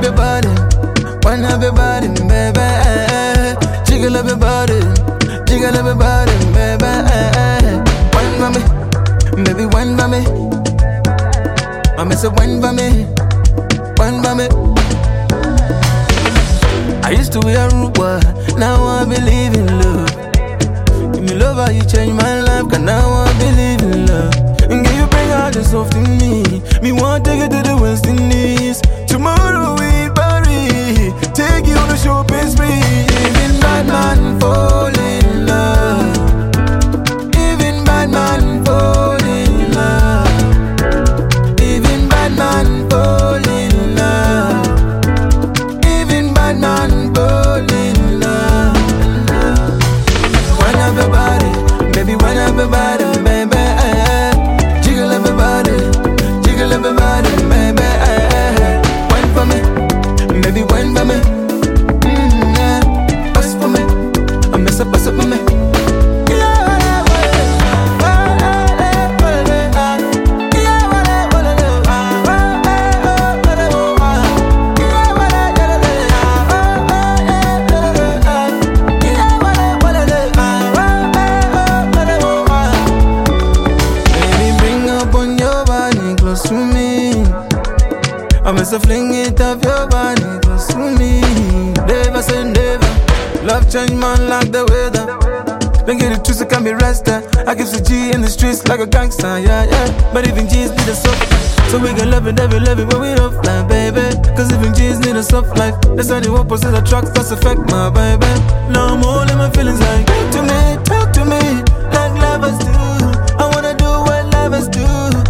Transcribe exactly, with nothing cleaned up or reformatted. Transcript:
your body, wine up your body, baby. Jiggle up your body, jiggle up your body, baby. Wine for me, baby, wine for me. I miss a wine for me, wine for me. I used to be a rude boy, now I believe in love. Give me love, how you change my life, cause now I believe in love. And can you bring out the soft in me? Me want to take you to the West Indies. Tomorrow we Paris, take you on a shopping spree. Even bad man fall in love. Even bad man fall in love. Even bad man fall in love. Even bad man fall in love. Wind up your body, baby, wind up your body, baby. Jiggle up your body, jiggle up your body, baby. Wine for me, baby, wine for me. Mm, yeah. Pass for me, I mess up, pass up for me. To me, I must have fling it off your body close to me. Never say never. Love change man like the weather. Don't get it twisted, can be rested. I keep the G in the streets like a gangster, yeah, yeah. But even G's need a soft life, so we can love it, every love it when we offline, baby. Cause even G's need a soft life. That's only one percent of trucks that's affect my baby. Now I'm all in my feelings like, talk to me, talk to me, like lovers do. I wanna do what lovers do.